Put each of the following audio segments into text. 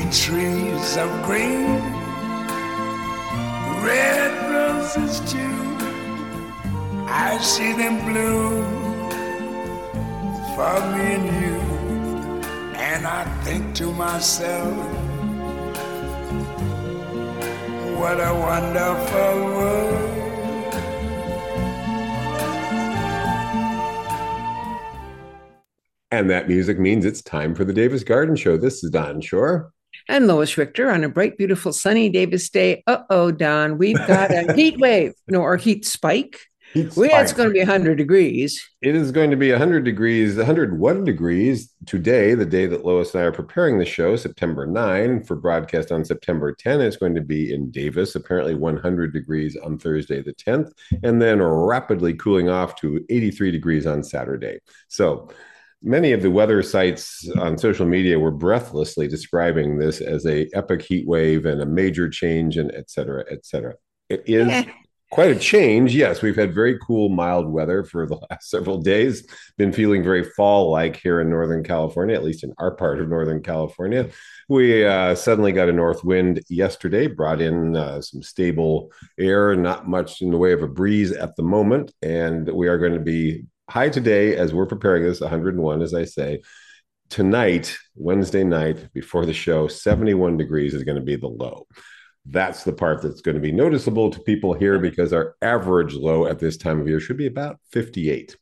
trees of green, red roses too. I see them bloom for me and you, and I think to myself, what a wonderful world. And that music means it's time for the Davis Garden Show. This is Don Shore. And Lois Richter on a bright, beautiful, sunny Davis day. Don, we've got a heat wave, or heat spike. It's going to be 100 degrees. It is going to be 100 degrees, 101 degrees today, the day that Lois and I are preparing the show, September 9, for broadcast on September 10. It's going to be in Davis, apparently 100 degrees on Thursday the 10th, and then rapidly cooling off to 83 degrees on Saturday. So many of the weather sites on social media were breathlessly describing this as a epic heat wave and a major change, and et cetera, et cetera. It is quite a change. Yes, we've had very cool, mild weather for the last several days. Been feeling very fall-like here in Northern California, at least in our part of Northern California. We suddenly got a north wind yesterday, brought in some stable air, not much in the way of a breeze at the moment. And we are going to be high today as we're preparing this, 101, as I say. Tonight, Wednesday night, before the show, 71 degrees is going to be the low. That's the part that's going to be noticeable to people here because our average low at this time of year should be about 58.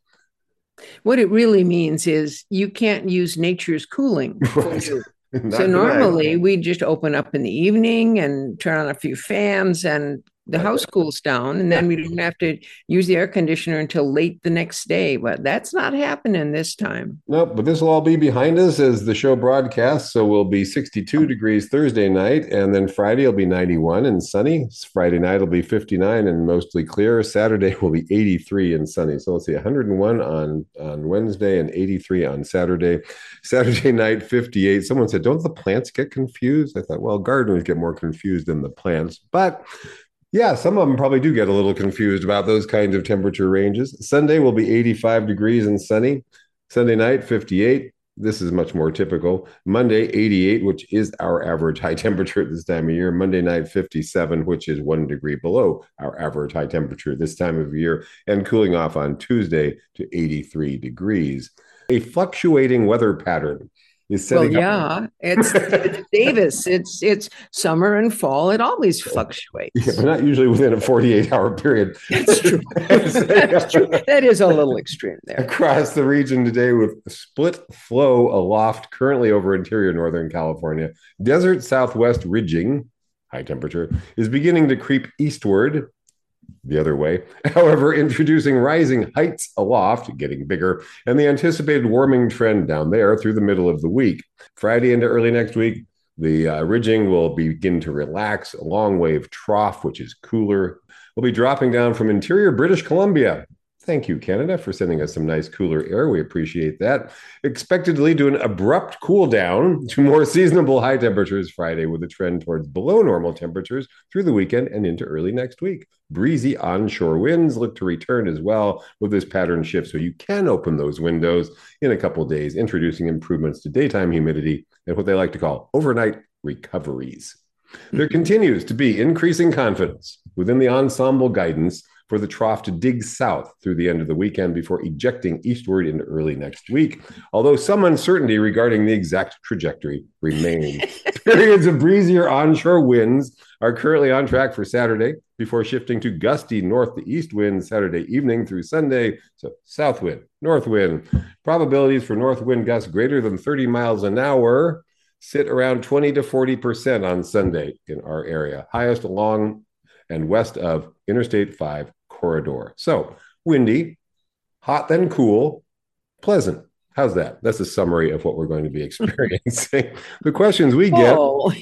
What it really means is you can't use nature's cooling. Right. So normally we just open up in the evening and turn on a few fans and the house cools down, and then we don't have to use the air conditioner until late the next day. But that's not happening this time. Nope, but this will all be behind us as the show broadcasts. So we'll be 62 degrees Thursday night, and then Friday will be 91 and sunny. Friday night will be 59 and mostly clear. Saturday will be 83 and sunny. So let's see, 101 on Wednesday and 83 on Saturday. Saturday night, 58. Someone said, don't the plants get confused? I thought, well, gardeners get more confused than the plants. But yeah, some of them probably do get a little confused about those kinds of temperature ranges. Sunday will be 85 degrees and sunny. Sunday night, 58. This is much more typical. Monday, 88, which is our average high temperature at this time of year. Monday night, 57, which is 1 degree below our average high temperature this time of year. And cooling off on Tuesday to 83 degrees. A fluctuating weather pattern is setting up. It's Davis. It's summer and fall. It always fluctuates. Yeah, but not usually within a 48-hour period. That's true. That's true. That is a little extreme there. Across the region today with split flow aloft, currently over interior Northern California. Desert southwest ridging, high temperature, is beginning to creep eastward the other way. However, introducing rising heights aloft, getting bigger, and the anticipated warming trend down there through the middle of the week. Friday into early next week, the ridging will begin to relax. A long wave trough, which is cooler, will be dropping down from interior British Columbia. Thank you, Canada, for sending us some nice cooler air. We appreciate that. Expected to lead to an abrupt cool down to more seasonable high temperatures Friday, with a trend towards below normal temperatures through the weekend and into early next week. Breezy onshore winds look to return as well with this pattern shift, so you can open those windows in a couple of days, introducing improvements to daytime humidity and what they like to call overnight recoveries. There continues to be increasing confidence within the ensemble guidance for the trough to dig south through the end of the weekend before ejecting eastward into early next week, although some uncertainty regarding the exact trajectory remains. Periods of breezier onshore winds are currently on track for Saturday before shifting to gusty north to east winds Saturday evening through Sunday. So south wind, north wind. Probabilities for north wind gusts greater than 30 miles an hour sit around 20 to 40% on Sunday in our area, highest along and west of Interstate 5 corridor. So windy, hot then cool, pleasant. How's that? That's a summary of what we're going to be experiencing. The questions we get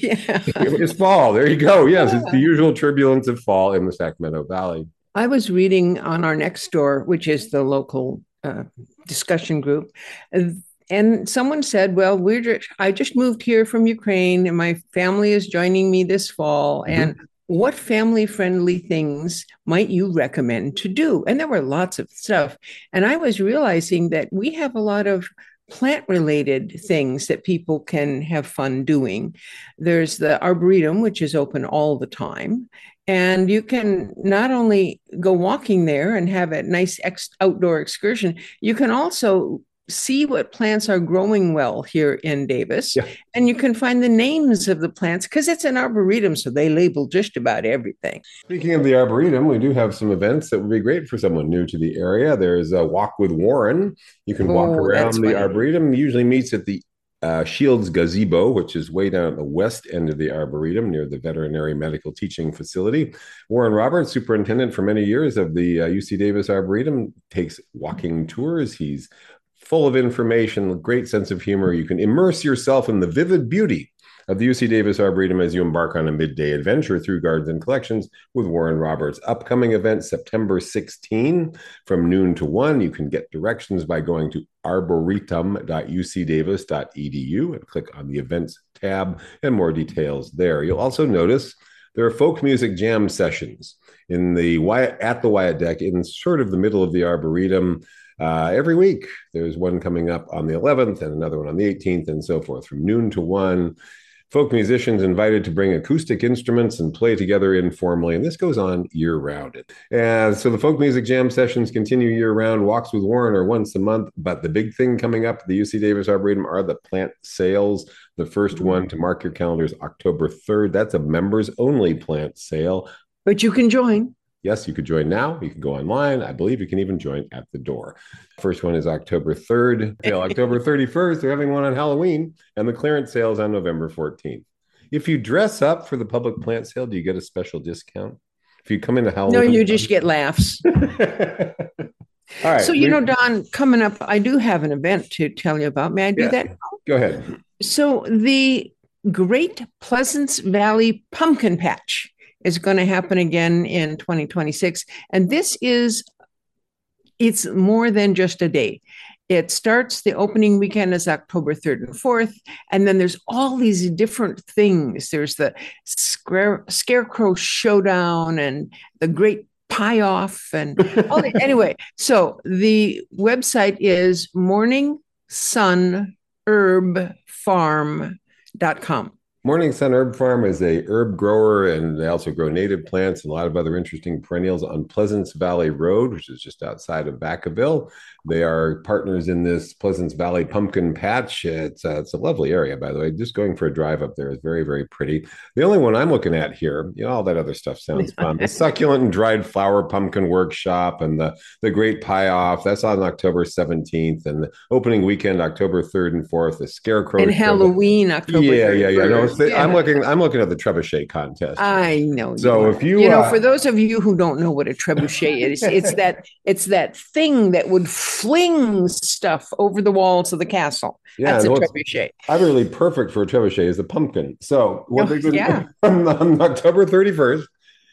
is fall. There you go. Yes, it's the usual turbulence of fall in the Sacramento Valley. I was reading on our Nextdoor, which is the local discussion group, and someone said, well, I just moved here from Ukraine and my family is joining me this fall. And what family-friendly things might you recommend to do? And there were lots of stuff. And I was realizing that we have a lot of plant related things that people can have fun doing. There's the Arboretum, which is open all the time. And you can not only go walking there and have a nice outdoor excursion, you can also see what plants are growing well here in Davis. Yeah. And you can find the names of the plants because it's an arboretum, so they label just about everything. Speaking of the Arboretum, we do have some events that would be great for someone new to the area. There's a Walk with Warren. You can walk around the Arboretum. Usually meets at the Shields Gazebo, which is way down at the west end of the Arboretum near the Veterinary Medical Teaching Facility. Warren Roberts, superintendent for many years of the UC Davis Arboretum, takes walking tours. He's full of information, great sense of humor. You can immerse yourself in the vivid beauty of the UC Davis Arboretum as you embark on a midday adventure through gardens and collections with Warren Roberts. Upcoming event, September 16 from noon to 1. You can get directions by going to arboretum.ucdavis.edu and click on the events tab and more details there. You'll also notice there are folk music jam sessions at the Wyatt Deck in sort of the middle of the Arboretum. Every week, there's one coming up on the 11th and another one on the 18th and so forth from noon to 1. Folk musicians invited to bring acoustic instruments and play together informally, and this goes on year-round. And so the folk music jam sessions continue year-round. Walks with Warren are once a month, but the big thing coming up at the UC Davis Arboretum are the plant sales. The first one, to mark your calendars, October 3rd. That's a members-only plant sale. But you can join. Yes, you could join now. You can go online. I believe you can even join at the door. First one is October 3rd. October 31st, they're having one on Halloween, and the clearance sale is on November 14th. If you dress up for the public plant sale, do you get a special discount? If you come into Halloween? No, you just get laughs. All right. So, Don, coming up, I do have an event to tell you about. May I do that? Go ahead. So the Great Pleasance Valley Pumpkin Patch is going to happen again in 2026. And it's more than just a day. It starts, the opening weekend is October 3rd and 4th. And then there's all these different things. There's the Scarecrow Showdown and the Great Pie Off. And anyway, so the website is morningsunherbfarm.com. Morning Sun Herb Farm is a herb grower, and they also grow native plants and a lot of other interesting perennials on Pleasance Valley Road, which is just outside of Vacaville. They are partners in this Pleasance Valley Pumpkin Patch. It's a lovely area, by the way. Just going for a drive up there is very, very pretty. The only one I'm looking at here, all that other stuff sounds fun. The Succulent and Dried Flower Pumpkin Workshop and the Great Pie Off, that's on October 17th. And the opening weekend, October 3rd and 4th, the Scarecrow. And Halloween, October 3rd. Yeah. No, I'm looking at the trebuchet contest. I know. So if you for those of you who don't know what a trebuchet is, it's that thing that would fling stuff over the walls of the castle. Yeah, that's a trebuchet. Utterly perfect for a trebuchet is a pumpkin. So what they do on October 31st,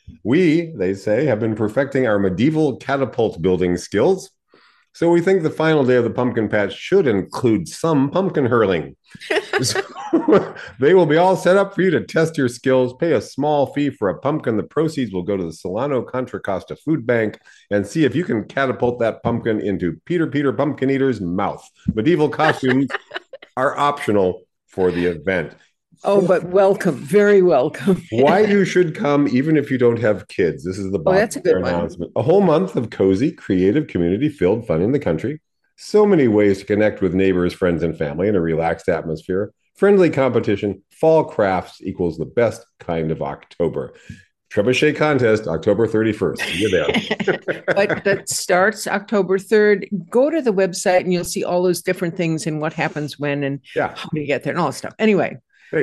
they say, have been perfecting our medieval catapult building skills. So we think the final day of the pumpkin patch should include some pumpkin hurling. So, they will be all set up for you to test your skills. Pay a small fee for a pumpkin. The proceeds will go to the Solano Contra Costa Food Bank, and see if you can catapult that pumpkin into Peter Pumpkin Eater's mouth. Medieval costumes are optional for the event. Oh, but welcome. Very welcome. Why you should come, even if you don't have kids. This is the that's a good announcement. A whole month of cozy, creative, community-filled fun in the country. So many ways to connect with neighbors, friends, and family in a relaxed atmosphere. Friendly competition. Fall crafts equals the best kind of October. Trebuchet contest, October 31st. You're there. But that starts October 3rd. Go to the website and you'll see all those different things and what happens when and how to get there and all that stuff. Anyway. Great.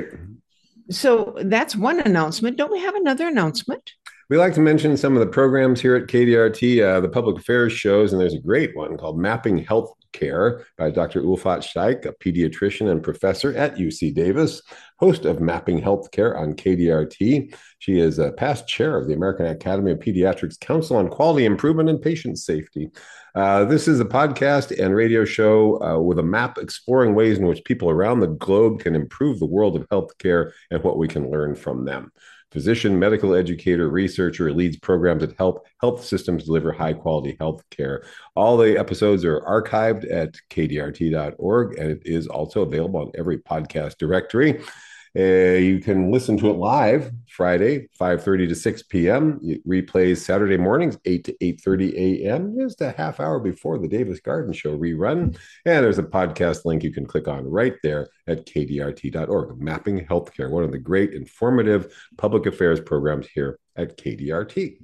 So that's one announcement. Don't we have another announcement? We like to mention some of the programs here at KDRT, the public affairs shows, and there's a great one called Mapping Health Care by Dr. Ulfat Scheik, a pediatrician and professor at UC Davis, host of Mapping Healthcare on KDRT. She is a past chair of the American Academy of Pediatrics Council on Quality Improvement and Patient Safety. This is a podcast and radio show with a map exploring ways in which people around the globe can improve the world of healthcare and what we can learn from them. Physician, medical educator, researcher leads programs that help health systems deliver high quality health care. All the episodes are archived at kdrt.org, and it is also available on every podcast directory. You can listen to it live Friday, 5:30 to 6 p.m. It replays Saturday mornings, 8 to 8:30 a.m., just a half hour before the Davis Garden Show rerun. And there's a podcast link you can click on right there at kdrt.org. Mapping Healthcare, one of the great informative public affairs programs here at KDRT.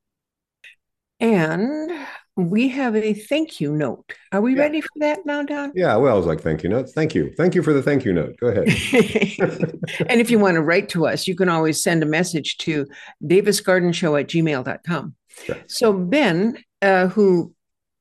And we have a thank you note. Are we ready for that now, Don? Yeah, well, I was like, thank you notes. Thank you. Thank you for the thank you note. Go ahead. And if you want to write to us, you can always send a message to davisgardenshow@gmail.com. Sure. So Ben, who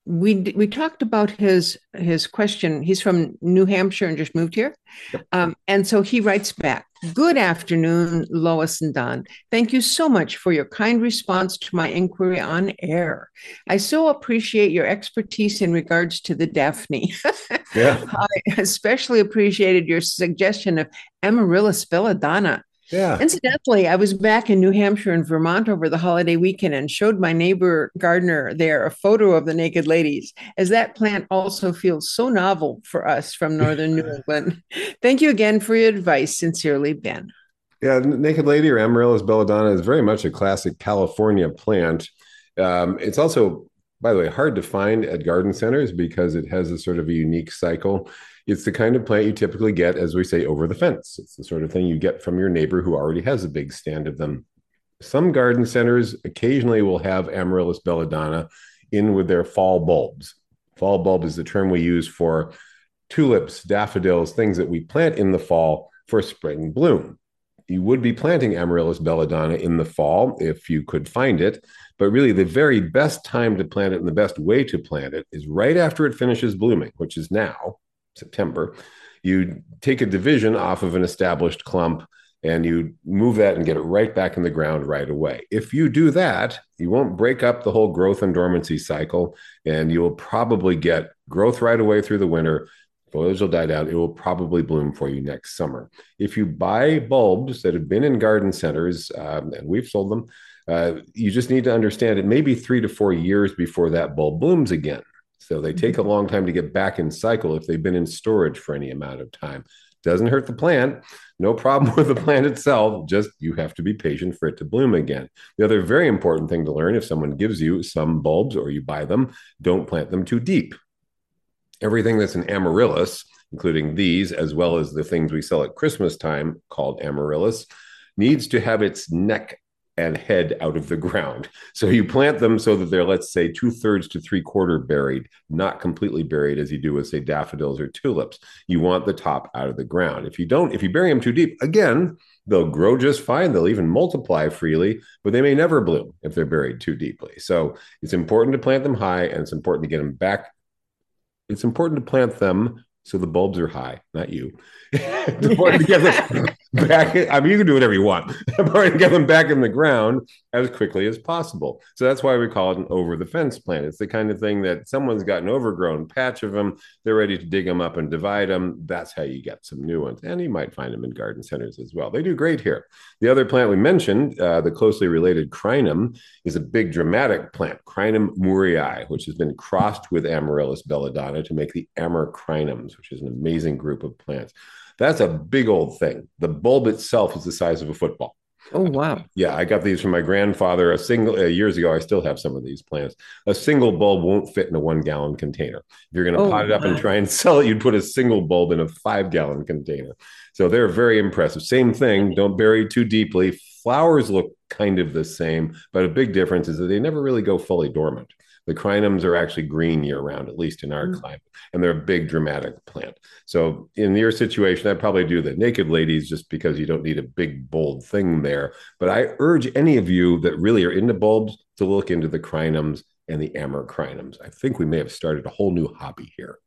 we talked about his question. He's from New Hampshire and just moved here. Yep. And so he writes back, "Good afternoon, Lois and Don. Thank you so much for your kind response to my inquiry on air. I so appreciate your expertise in regards to the Daphne. Yeah. I especially appreciated your suggestion of Amaryllis belladonna. Yeah. Incidentally, I was back in New Hampshire and Vermont over the holiday weekend and showed my neighbor gardener there a photo of the naked ladies, as that plant also feels so novel for us from northern New England. Thank you again for your advice. Sincerely, Ben." Yeah, naked lady or Amaryllis belladonna is very much a classic California plant. It's also, by the way, hard to find at garden centers because it has a sort of a unique cycle. It's the kind of plant you typically get, as we say, over the fence. It's the sort of thing you get from your neighbor who already has a big stand of them. Some garden centers occasionally will have Amaryllis belladonna in with their fall bulbs. Fall bulb is the term we use for tulips, daffodils, things that we plant in the fall for spring bloom. You would be planting Amaryllis belladonna in the fall if you could find it, but really the very best time to plant it and the best way to plant it is right after it finishes blooming, which is now, September. You take a division off of an established clump and you move that and get it right back in the ground right away. If you do that, you won't break up the whole growth and dormancy cycle, and you will probably get growth right away through the winter. Foliage will die down. It will probably bloom for you next summer. If you buy bulbs that have been in garden centers, and we've sold them, you just need to understand it may be 3 to 4 years before that bulb blooms again. So they take a long time to get back in cycle if they've been in storage for any amount of time. Doesn't hurt the plant. No problem with the plant itself. Just you have to be patient for it to bloom again. The other very important thing to learn, if someone gives you some bulbs or you buy them, don't plant them too deep. Everything that's an amaryllis, including these, as well as the things we sell at Christmas time called amaryllis, needs to have its neck and head out of the ground. So you plant them so that they're, let's say, 2/3 to 3/4 buried, not completely buried as you do with, say, daffodils or tulips. You want the top out of the ground. If you bury them too deep, again, they'll grow just fine. They'll even multiply freely, but they may never bloom if they're buried too deeply. So it's important to plant them high, and it's important to get them back. It's important to plant them so the bulbs are high, not you. It's important to get them back. I mean, you can do whatever you want. It's important to get them back in the ground as quickly as possible. So that's why we call it an over-the-fence plant. It's the kind of thing that someone's got an overgrown patch of them. They're ready to dig them up and divide them. That's how you get some new ones. And you might find them in garden centers as well. They do great here. The other plant we mentioned, the closely related crinum, is a big dramatic plant, Crinum murrii, which has been crossed with Amaryllis belladonna to make the Amacrinums, which is an amazing group of plants. That's a big old thing. The bulb itself is the size of a football. Oh, wow. Yeah, I got these from my grandfather years ago. I still have some of these plants. A single bulb won't fit in a 1-gallon container. If you're going to pot it up and try and sell it, you'd put a single bulb in a 5-gallon container. So they're very impressive. Same thing. Don't bury too deeply. Flowers look kind of the same, but a big difference is that they never really go fully dormant. The crinums are actually green year round, at least in our climate, and they're a big dramatic plant. So in your situation, I'd probably do the naked ladies just because you don't need a big, bold thing there. But I urge any of you that really are into bulbs to look into the crinums and the Amacrinums. I think we may have started a whole new hobby here.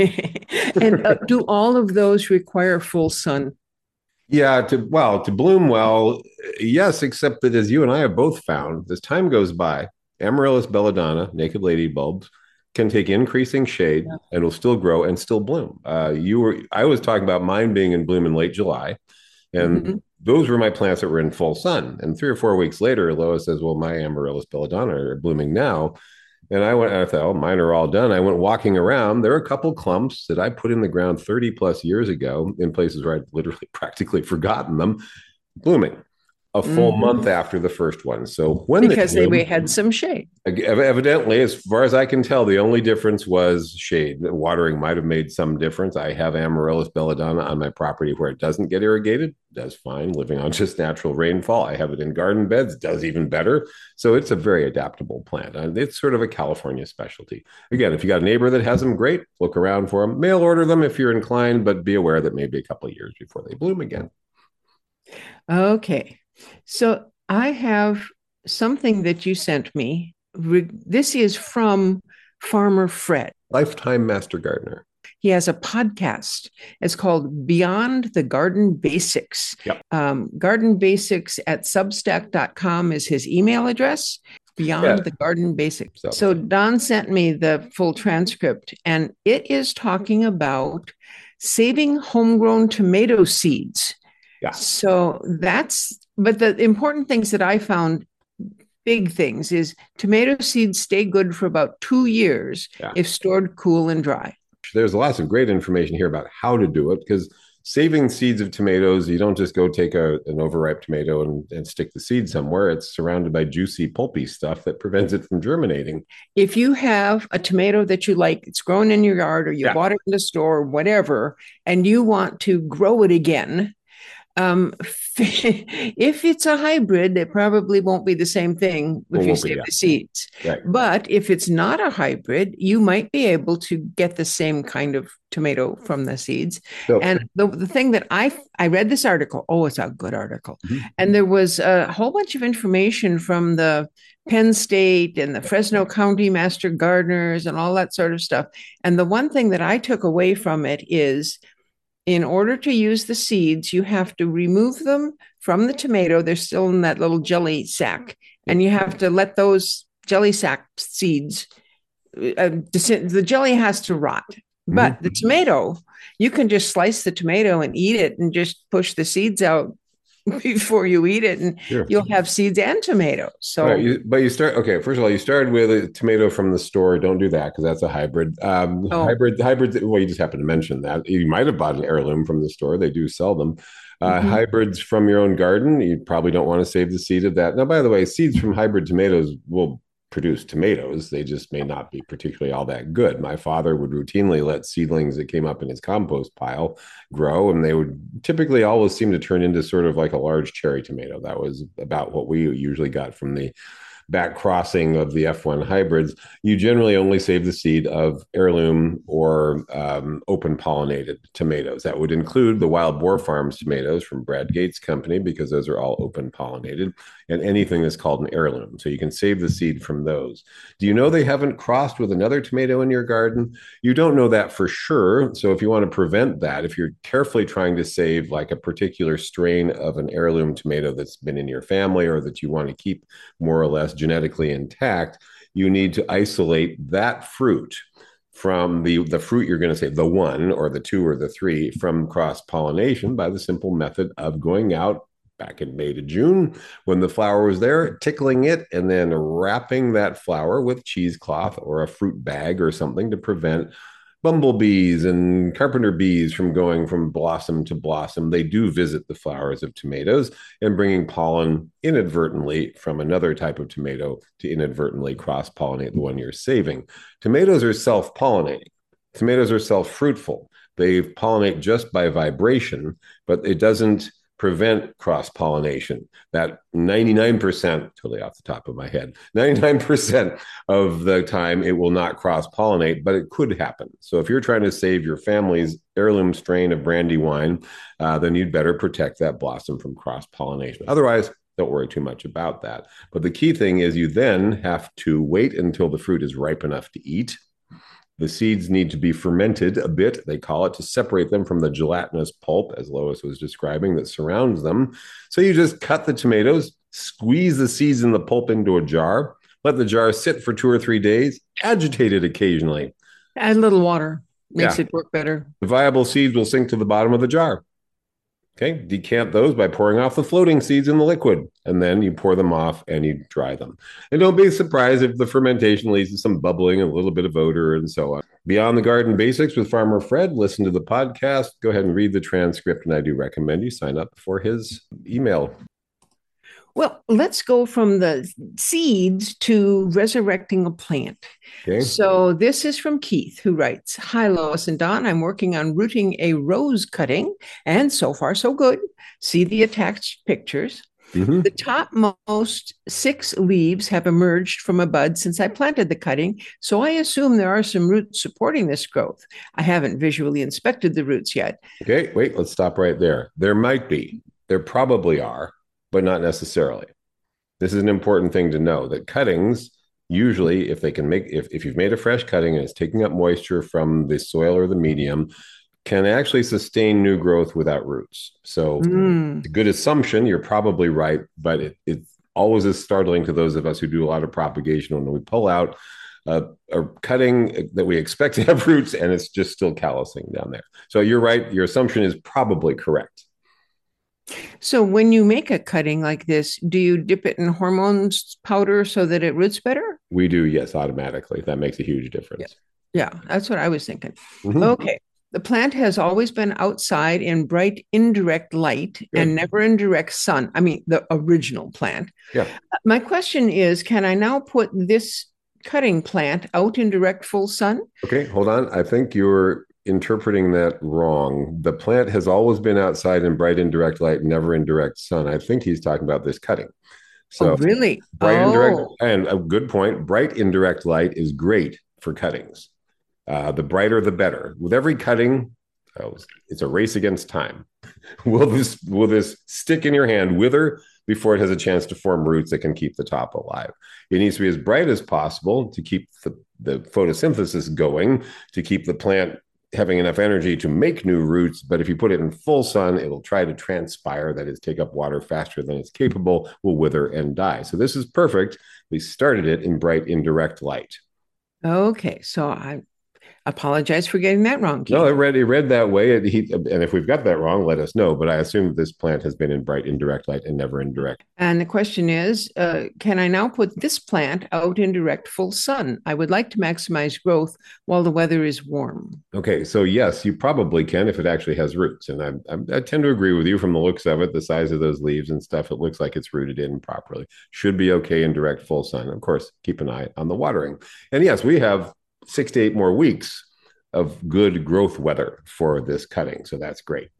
And do all of those require full sun? Yeah, to bloom well, yes, except that as you and I have both found, as time goes by, Amaryllis belladonna, naked lady bulbs, can take increasing shade and will still grow and still bloom. I was talking about mine being in bloom in late July, and those were my plants that were in full sun. And 3 or 4 weeks later, Lois says, well, my Amaryllis belladonna are blooming now. And I thought, oh, mine are all done. I went walking around. There are a couple clumps that I put in the ground 30 plus years ago in places where I'd literally practically forgotten them, blooming a full month after the first one. So when because they had some shade. Evidently, as far as I can tell, the only difference was shade. Watering might have made some difference. I have Amaryllis belladonna on my property where it doesn't get irrigated. Does fine living on just natural rainfall. I have it in garden beds. Does even better. So it's a very adaptable plant. And it's sort of a California specialty. Again, if you got a neighbor that has them, great. Look around for them. Mail order them if you're inclined, but be aware that maybe a couple of years before they bloom again. Okay. So I have something that you sent me. This is from Farmer Fred. Lifetime Master Gardener. He has a podcast. It's called Beyond the Garden Basics. Yep. Garden Basics at substack.com is his email address. Beyond the Garden Basics. So Don sent me the full transcript, and it is talking about saving homegrown tomato seeds. Yeah. So but the important things that I found, big things, is tomato seeds stay good for about 2 years if stored cool and dry. There's lots of great information here about how to do it, because saving seeds of tomatoes, you don't just go take an overripe tomato and stick the seed somewhere. It's surrounded by juicy, pulpy stuff that prevents it from germinating. If you have a tomato that you like, it's grown in your yard, or you bought it in the store, or whatever, and you want to grow it again, if it's a hybrid, it probably won't be the same thing if you save the seeds. Right. But if it's not a hybrid, you might be able to get the same kind of tomato from the seeds. So, and the thing that I read this article, it's a good article. And there was a whole bunch of information from the Penn State and the Fresno County Master Gardeners and all that sort of stuff. And the one thing that I took away from it is, in order to use the seeds, you have to remove them from the tomato. They're still in that little jelly sack, and you have to let those jelly sack seeds, the jelly has to rot. But the tomato, you can just slice the tomato and eat it and just push the seeds out before you eat it, and you'll have seeds and tomatoes. So, but you start. Okay, first of all, you started with a tomato from the store. Don't do that, because that's a hybrid. Hybrid. Well, you just happened to mention that. You might have bought an heirloom from the store. They do sell them. Hybrids from your own garden, you probably don't want to save the seed of that. Now, by the way, seeds from hybrid tomatoes will produce tomatoes. They just may not be particularly all that good. My father would routinely let seedlings that came up in his compost pile grow, and they would typically always seem to turn into sort of like a large cherry tomato. That was about what we usually got from the back crossing of the F1 hybrids. You generally only save the seed of heirloom or open pollinated tomatoes. That would include the Wild Boar Farms tomatoes from Brad Gates' company, because those are all open pollinated, and anything that's called an heirloom. So you can save the seed from those. Do you know they haven't crossed with another tomato in your garden? You don't know that for sure. So if you want to prevent that, if you're carefully trying to save like a particular strain of an heirloom tomato that's been in your family, or that you want to keep more or less genetically intact, you need to isolate that fruit from the fruit you're going to save, the 1 or the 2 or the 3, from cross-pollination by the simple method of going out back in May to June when the flower was there, tickling it, and then wrapping that flower with cheesecloth or a fruit bag or something to prevent bumblebees and carpenter bees from going from blossom to blossom. They do visit the flowers of tomatoes and bringing pollen inadvertently from another type of tomato to inadvertently cross-pollinate the one you're saving. Tomatoes are self-pollinating. Tomatoes are self-fruitful. They pollinate just by vibration, but it doesn't prevent cross-pollination. That 99%, totally off the top of my head, 99% of the time it will not cross-pollinate, but it could happen. So if you're trying to save your family's heirloom strain of brandy wine, then you'd better protect that blossom from cross-pollination. Otherwise, don't worry too much about that. But the key thing is you then have to wait until the fruit is ripe enough to eat. The seeds need to be fermented a bit, they call it, to separate them from the gelatinous pulp, as Lois was describing, that surrounds them. So you just cut the tomatoes, squeeze the seeds and the pulp into a jar, Let the jar sit for 2 or 3 days. Agitate it occasionally. Add a little water. Makes Yeah. it work better. The viable seeds will sink to the bottom of the jar. Okay, decant those by pouring off the floating seeds in the liquid, and then you pour them off and you dry them. And don't be surprised if the fermentation leads to some bubbling, a little bit of odor, and so on. Beyond the Garden Basics with Farmer Fred, listen to the podcast, go ahead and read the transcript, and I do recommend you sign up for his email. Well, let's go from the seeds to resurrecting a plant. Okay. So this is from Keith, who writes, "Hi, Lois and Don. I'm working on rooting a rose cutting, and so far so good. See the attached pictures. Mhm. The topmost 6 leaves have emerged from a bud since I planted the cutting, so I assume there are some roots supporting this growth. I haven't visually inspected the roots yet." Okay, wait, let's stop right there. There might be, there probably are, but not necessarily. This is an important thing to know, that cuttings, usually, if they can make, if you've made a fresh cutting and it's taking up moisture from the soil or the medium, can actually sustain new growth without roots. So Mm. a good assumption, you're probably right, but it always is startling to those of us who do a lot of propagation when we pull out a cutting that we expect to have roots and it's just still callousing down there. So you're right, your assumption is probably correct. So when you make a cutting like this, do you dip it in hormones powder so that it roots better? We do, yes, automatically. That makes a huge difference. Yeah, that's what I was thinking. Mhm. Okay. The plant has always been outside in bright indirect light and never in direct sun. I mean, the original plant. Yeah. My question is, can I now put this cutting plant out in direct full sun? Okay, hold on. I think you're interpreting that wrong. The plant has always been outside in bright indirect light, never in direct sun. I think he's talking about this cutting. So Oh, really? bright indirect, Oh, and a good point. Bright indirect light is great for cuttings. The brighter, the better. With every cutting, it's a race against time. Will this stick in your hand, wither before it has a chance to form roots that can keep the top alive? It needs to be as bright as possible to keep the photosynthesis going, to keep the plant having enough energy to make new roots. But if you put it in full sun, it'll try to transpire, that is, take up water faster than it's capable, will wither and die. So this is perfect. We started it in bright indirect light. okay. So I apologize for getting that wrong, Keith. No, it read that way. And if we've got that wrong, let us know. But I assume this plant has been in bright indirect light and never in direct. And the question is, can I now put this plant out in direct full sun? I would like to maximize growth while the weather is warm. Okay, so yes, you probably can if it actually has roots. And I tend to agree with you from the looks of it, the size of those leaves and stuff. It looks like it's rooted in properly. Should be okay in direct full sun. Of course, keep an eye on the watering. And yes, we have 6 to 8 more weeks of good growth weather for this cutting. So that's great.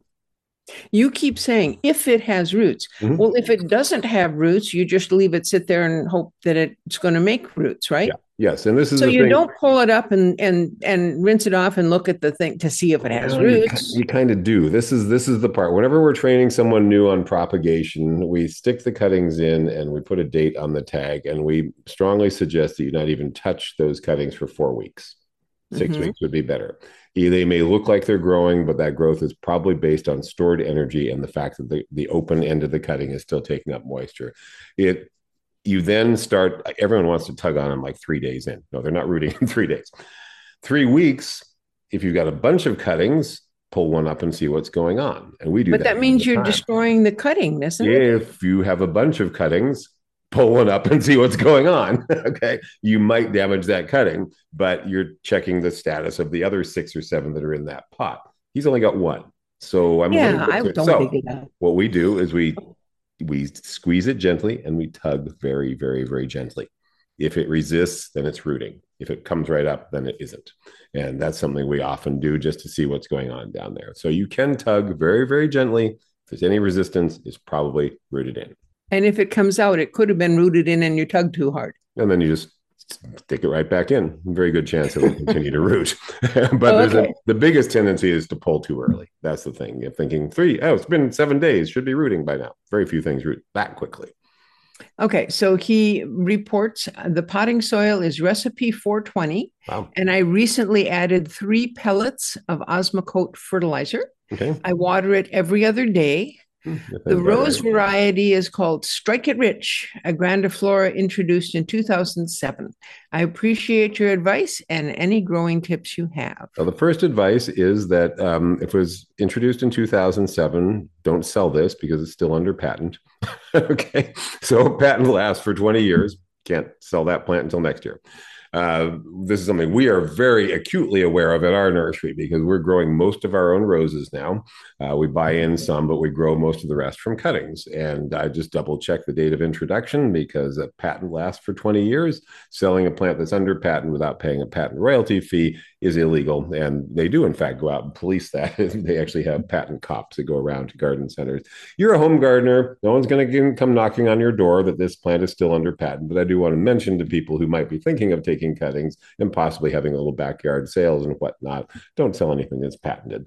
You keep saying if it has roots. Mhm. Well, if it doesn't have roots, you just leave it sit there and hope that it's going to make roots, right? Yeah. Yes. And this is So the you thing. don't pull it up and rinse it off and look at the thing to see if it has roots. You kind of do. This is the part. Whenever we're training someone new on propagation, we stick the cuttings in and we put a date on the tag, and we strongly suggest that you not even touch those cuttings for 4 weeks. 6 Mhm. weeks would be better. They may look like they're growing, but that growth is probably based on stored energy and the fact that the open end of the cutting is still taking up moisture. You then start, everyone wants to tug on them like 3 days in. No, they're not rooting in 3 days. 3 weeks, if you've got a bunch of cuttings, pull one up and see what's going on. And we do But that. that means all the you're time. destroying the cutting, isn't it? If you have a bunch of cuttings, pull one up and see what's going on. Okay. You might damage that cutting, but you're checking the status of the other 6 or 7 that are in that pot. He's only got one. So I'm Yeah, I don't dig it up. what we do is we squeeze it gently and we tug very, very, very gently. If it resists, then it's rooting. If it comes right up, then it isn't. And that's something we often do just to see what's going on down there. So you can tug very, very gently. If there's any resistance, it's probably rooted in. And if it comes out, it could have been rooted in and you tugged too hard. And then you just stick it right back in. Very good chance it will continue to root. But Okay. the biggest tendency is to pull too early. That's the thing. You're thinking it's been 7 days, should be rooting by now. Very few things root that quickly. Okay, so he reports the potting soil is recipe 420, Wow. and I recently added 3 pellets of Osmocote fertilizer. Okay. I water it every other day. The rose variety is called Strike It Rich, a grandiflora introduced in 2007. I appreciate your advice and any growing tips you have. Well, the first advice is that if it was introduced in 2007, don't sell this because it's still under patent. Okay, so patent lasts for 20 years. Can't sell that plant until next year. This is something we are very acutely aware of at our nursery because we're growing most of our own roses now. We buy in some, but we grow most of the rest from cuttings. And I just double check the date of introduction because a patent lasts for 20 years. Selling a plant that's under patent without paying a patent royalty fee is illegal. And they do, in fact, go out and police that. They actually have patent cops that go around to garden centers. You're a home gardener. No one's going to come knocking on your door that this plant is still under patent. But I do want to mention to people who might be thinking of taking cuttings and possibly having a little backyard sales and whatnot, don't sell anything that's patented.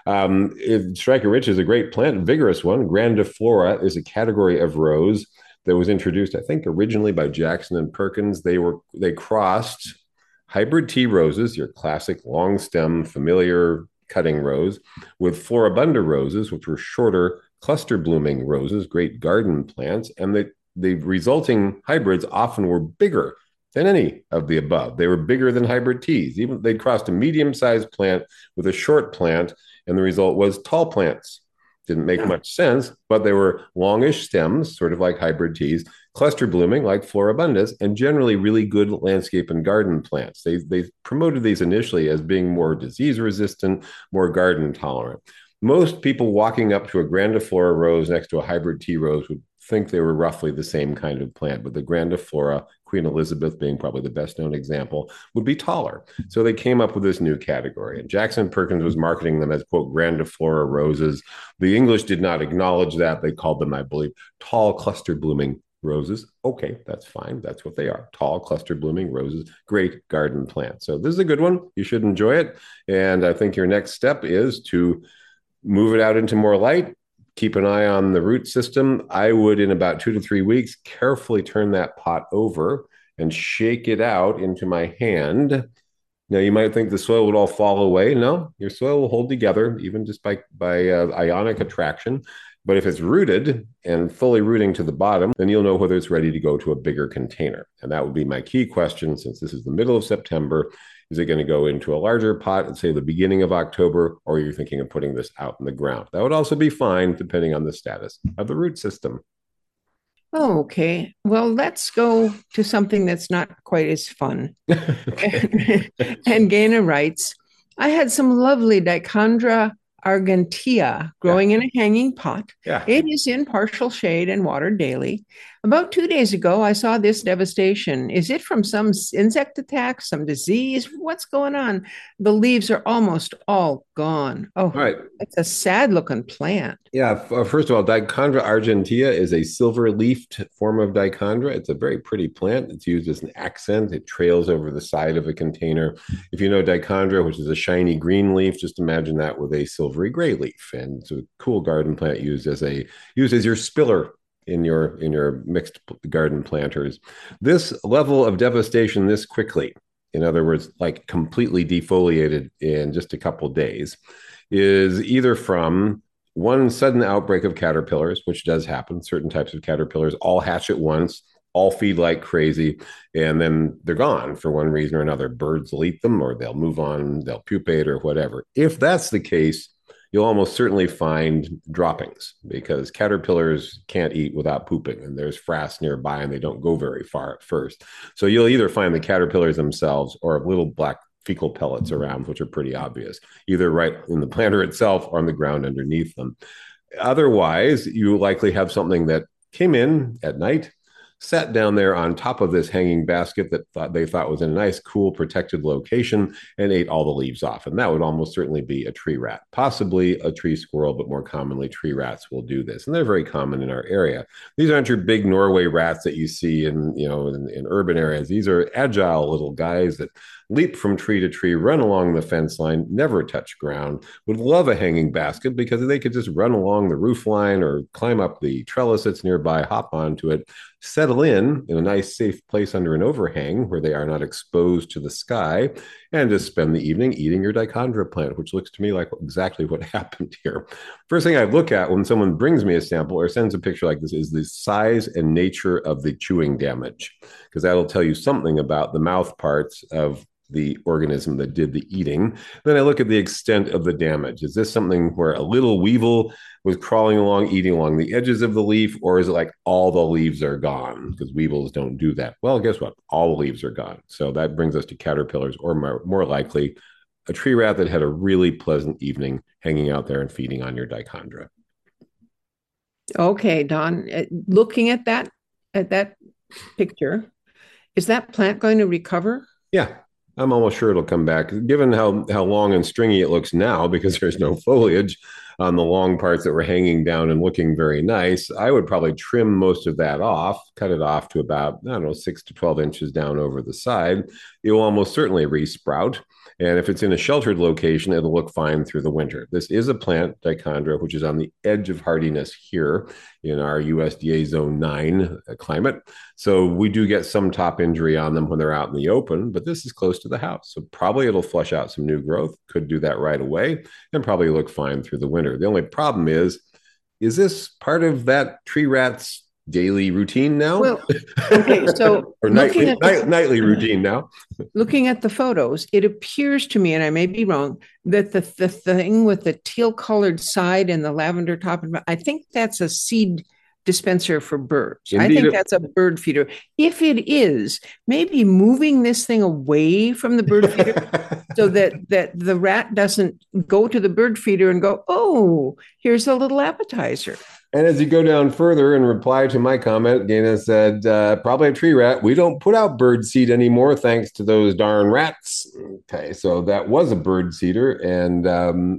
Strike It Rich is a great plant, vigorous one. Grandiflora is a category of rose that was introduced, I think, originally by Jackson and Perkins. They crossed hybrid tea roses, your classic long stem, familiar cutting rose, with Floribunda roses, which were shorter cluster blooming roses, great garden plants. And the resulting hybrids often were bigger than any of the above. They were bigger than hybrid teas. Even they crossed a medium-sized plant with a short plant, and the result was tall plants. Didn't make much sense, but they were longish stems, sort of like hybrid teas, cluster blooming like Floribundas, and generally really good landscape and garden plants. They promoted these initially as being more disease resistant, more garden tolerant. Most people walking up to a grandiflora rose next to a hybrid tea rose would think they were roughly the same kind of plant, but the grandiflora, Queen Elizabeth being probably the best known example, would be taller. So they came up with this new category, and Jackson Perkins was marketing them as, quote, grandiflora roses. The English did not acknowledge that. They called them, I believe, tall cluster blooming roses. Okay, that's fine. That's what they are. Tall cluster blooming roses, great garden plants. So this is a good one. You should enjoy it. And I think your next step is to move it out into more light. Keep an eye on the root system. I would, in about 2 to 3 weeks, carefully turn that pot over and shake it out into my hand. Now, you might think the soil would all fall away. No, your soil will hold together, even just by ionic attraction. But if it's rooted and fully rooting to the bottom, then you'll know whether it's ready to go to a bigger container. And that would be my key question, since this is the middle of September. Is it going to go into a larger pot at, say, the beginning of October, or are you thinking of putting this out in the ground? That would also be fine, depending on the status of the root system. Oh, okay. Well, let's go to something that's not quite as fun. And Gaina writes, I had some lovely Dichondra argentea growing in a hanging pot. Yeah. It is in partial shade and watered daily. About 2 days ago, I saw this devastation. Is it from some insect attack, some disease? What's going on? The leaves are almost all gone. Oh, right. It's a sad looking plant. Yeah. First of all, Dichondra argentea is a silver-leafed form of dichondra. It's a very pretty plant. It's used as an accent. It trails over the side of a container. If you know dichondra, which is a shiny green leaf, just imagine that with a silvery gray leaf. And it's a cool garden plant used as your spiller in your mixed garden planters. This level of devastation this quickly, in other words, like completely defoliated in just a couple of days, is either from one sudden outbreak of caterpillars, which does happen. Certain types of caterpillars all hatch at once, all feed like crazy, and then they're gone for one reason or another. Birds will eat them, or they'll move on, they'll pupate or whatever. If that's the case, you'll almost certainly find droppings, because caterpillars can't eat without pooping, and there's frass nearby and they don't go very far at first. So you'll either find the caterpillars themselves or little black fecal pellets around, which are pretty obvious, either right in the planter itself or on the ground underneath them. Otherwise, you likely have something that came in at night, sat down there on top of this hanging basket that they thought was in a nice, cool, protected location, and ate all the leaves off. And that would almost certainly be a tree rat, possibly a tree squirrel, but more commonly tree rats will do this. And they're very common in our area. These aren't your big Norway rats that you see in urban areas. These are agile little guys that leap from tree to tree, run along the fence line, never touch ground, would love a hanging basket because they could just run along the roof line or climb up the trellis that's nearby, hop onto it, settle in a nice, safe place under an overhang where they are not exposed to the sky, and just spend the evening eating your dichondra plant, which looks to me like exactly what happened here. First thing I look at when someone brings me a sample or sends a picture like this is the size and nature of the chewing damage, because that'll tell you something about the mouth parts of the organism that did the eating. Then I look at the extent of the damage. Is this something where a little weevil was crawling along, eating along the edges of the leaf, or is it like all the leaves are gone? Because weevils don't do that. Well, guess what? All the leaves are gone. So that brings us to caterpillars, or more likely, a tree rat that had a really pleasant evening hanging out there and feeding on your dichondra. Okay, Don, looking at that picture, is that plant going to recover? Yeah, I'm almost sure it'll come back. Given how long and stringy it looks now, because there's no foliage on the long parts that were hanging down and looking very nice, I would probably trim most of that off, cut it off to about, I don't know, 6 to 12 inches down over the side. It will almost certainly resprout. And if it's in a sheltered location, it'll look fine through the winter. This is a plant, dichondra, which is on the edge of hardiness here in our USDA Zone 9 climate. So we do get some top injury on them when they're out in the open, but this is close to the house. So probably it'll flush out some new growth, could do that right away, and probably look fine through the winter. The only problem is this part of that tree rat's daily routine now? Well, okay, so or nightly routine now. Looking at the photos, it appears to me, and I may be wrong, that the thing with the teal colored side and the lavender top, I think that's a seed dispenser for birds. Indeed. I think that's a bird feeder. If it is, maybe moving this thing away from the bird feeder so that the rat doesn't go to the bird feeder and go, oh, here's a little appetizer. And as you go down further in reply to my comment, Dana said, probably a tree rat. We don't put out bird seed anymore thanks to those darn rats. Okay, so that was a bird seeder and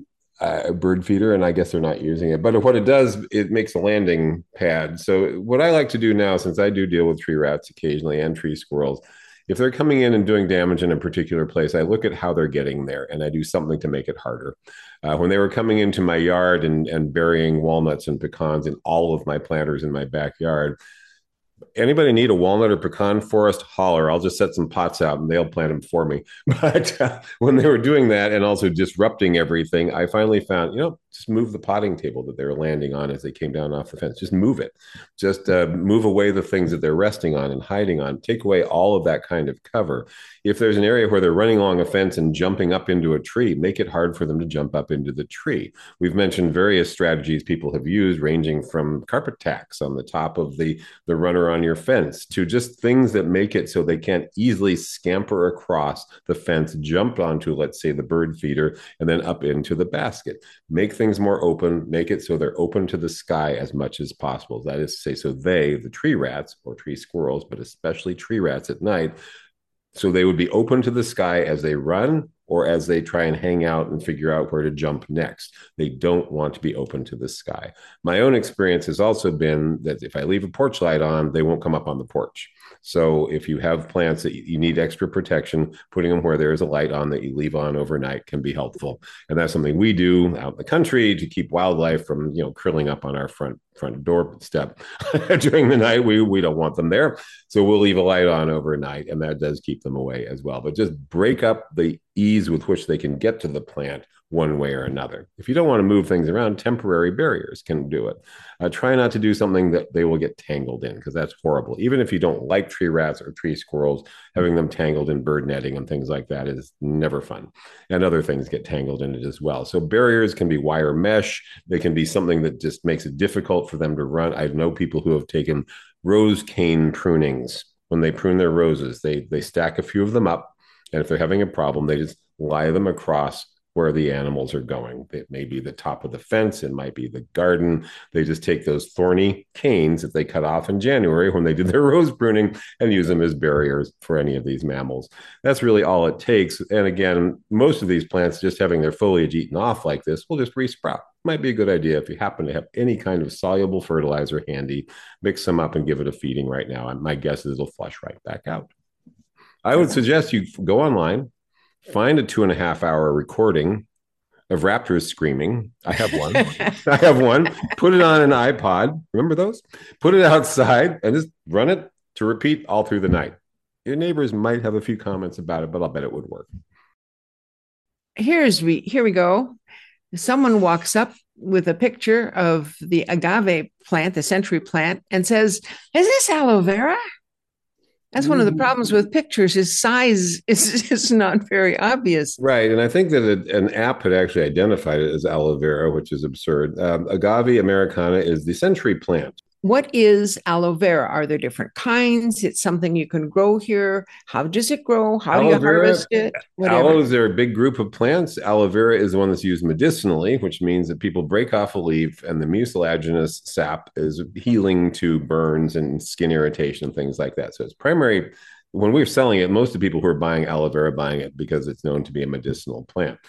a bird feeder, and I guess they're not using it. But what it does, it makes a landing pad. So what I like to do now, since I do deal with tree rats occasionally and tree squirrels, if they're coming in and doing damage in a particular place, I look at how they're getting there and I do something to make it harder. When they were coming into my yard and burying walnuts and pecans in all of my planters in my backyard, anybody need a walnut or pecan forest? Holler. I'll just set some pots out and they'll plant them for me. But when they were doing that and also disrupting everything, I finally found, just move the potting table that they were landing on as they came down off the fence. Just move it. Just move away the things that they're resting on and hiding on. Take away all of that kind of cover. If there's an area where they're running along a fence and jumping up into a tree, make it hard for them to jump up into the tree. We've mentioned various strategies people have used, ranging from carpet tacks on the top of the runner on your fence to just things that make it so they can't easily scamper across the fence, jump onto, let's say, the bird feeder, and then up into the basket. Make things more open, make it so they're open to the sky as much as possible. That is to say, so the tree rats or tree squirrels, but especially tree rats at night, so they would be open to the sky as they run or as they try and hang out and figure out where to jump next. They don't want to be open to the sky. My own experience has also been that if I leave a porch light on, they won't come up on the porch. So if you have plants that you need extra protection, putting them where there is a light on that you leave on overnight can be helpful. And that's something we do out in the country to keep wildlife from, curling up on our front doorstep during the night. We don't want them there. So we'll leave a light on overnight, and that does keep them away as well. But just break up the ease with which they can get to the plant one way or another. If you don't want to move things around, temporary barriers can do it. Try not to do something that they will get tangled in, because that's horrible. Even if you don't like tree rats or tree squirrels, having them tangled in bird netting and things like that is never fun. And other things get tangled in it as well. So barriers can be wire mesh. They can be something that just makes it difficult for them to run. I know people who have taken rose cane prunings. When they prune their roses, they stack a few of them up. And if they're having a problem, they just lie them across where the animals are going. It may be the top of the fence. It might be the garden. They just take those thorny canes that they cut off in January when they did their rose pruning and use them as barriers for any of these mammals. That's really all it takes. And again, most of these plants just having their foliage eaten off like this will just resprout. Might be a good idea if you happen to have any kind of soluble fertilizer handy, mix some up and give it a feeding right now. And my guess is it'll flush right back out. I would suggest you go online, find a 2.5 hour recording of raptors screaming. I have one. I have one. Put it on an iPod. Remember those? Put it outside and just run it to repeat all through the night. Your neighbors might have a few comments about it, but I'll bet it would work. Here we go. Someone walks up with a picture of the agave plant, the century plant, and says, "Is this aloe vera?" That's one of the problems with pictures. His size is not very obvious. Right. And I think that an app had actually identified it as aloe vera, which is absurd. Agave americana is the century plant. What is aloe vera? Are there different kinds? It's something you can grow here. How does it grow? How do you harvest it? Whatever. Aloes are a big group of plants. Aloe vera is the one that's used medicinally, which means that people break off a leaf and the mucilaginous sap is healing to burns and skin irritation and things like that. So it's primary. When we're selling it, most of the people who are buying aloe vera are buying it because it's known to be a medicinal plant.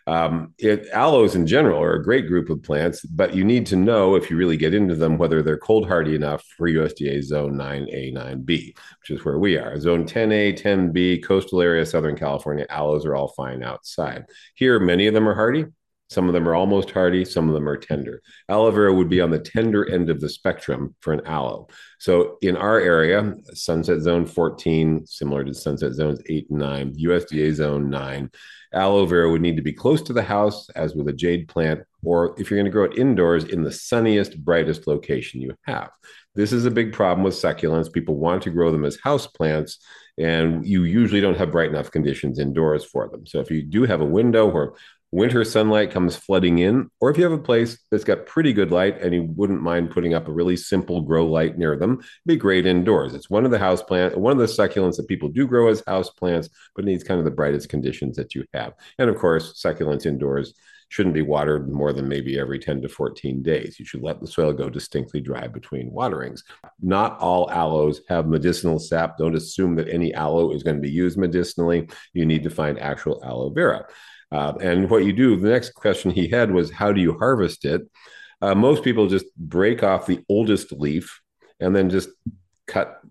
Aloes in general are a great group of plants, but you need to know if you really get into them whether they're cold hardy enough for USDA Zone 9A, 9B, which is where we are. Zone 10A, 10B, coastal area, Southern California, aloes are all fine outside. Here, many of them are hardy. Some of them are almost hardy. Some of them are tender. Aloe vera would be on the tender end of the spectrum for an aloe. So in our area, Sunset Zone 14, similar to Sunset Zones 8 and 9, USDA Zone 9, aloe vera would need to be close to the house, as with a jade plant, or if you're going to grow it indoors, in the sunniest, brightest location you have. This is a big problem with succulents. People want to grow them as house plants, and you usually don't have bright enough conditions indoors for them. So if you do have a window where winter sunlight comes flooding in, or if you have a place that's got pretty good light and you wouldn't mind putting up a really simple grow light near them, it'd be great indoors. It's one of the succulents that people do grow as house plants, but it needs kind of the brightest conditions that you have. And of course, succulents indoors shouldn't be watered more than maybe every 10 to 14 days. You should let the soil go distinctly dry between waterings. Not all aloes have medicinal sap. Don't assume that any aloe is going to be used medicinally. You need to find actual aloe vera. And what you do, the next question he had was, how do you harvest it? Most people just break off the oldest leaf and then just cut